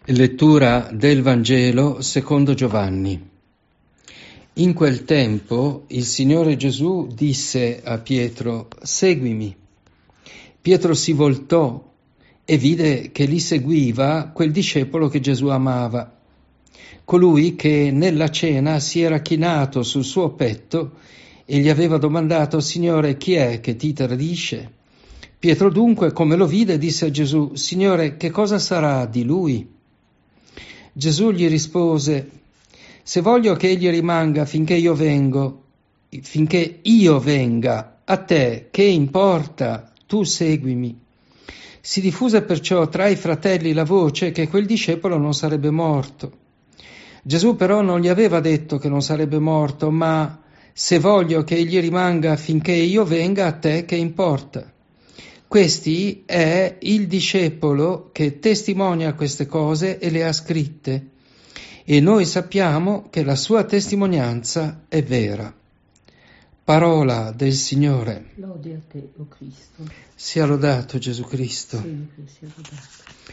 Lettura del Vangelo secondo Giovanni. In quel tempo il Signore Gesù disse a Pietro: «Seguimi». Pietro si voltò e vide che li seguiva quel discepolo che Gesù amava, colui che nella cena si era chinato sul suo petto e gli aveva domandato: «Signore, chi è che ti tradisce?» Pietro dunque, come lo vide, disse a Gesù: «Signore, che cosa sarà di lui?» Gesù gli rispose: «Se voglio che egli rimanga finché io venga, a te che importa? Tu seguimi». Si diffuse perciò tra i fratelli la voce che quel discepolo non sarebbe morto. Gesù però non gli aveva detto che non sarebbe morto, ma: «Se voglio che egli rimanga finché io venga, a te che importa?» Questi è il discepolo che testimonia queste cose e le ha scritte, e noi sappiamo che la sua testimonianza è vera. Parola del Signore. Lode a te, o Cristo. Sia lodato Gesù Cristo. Sempre sia lodato.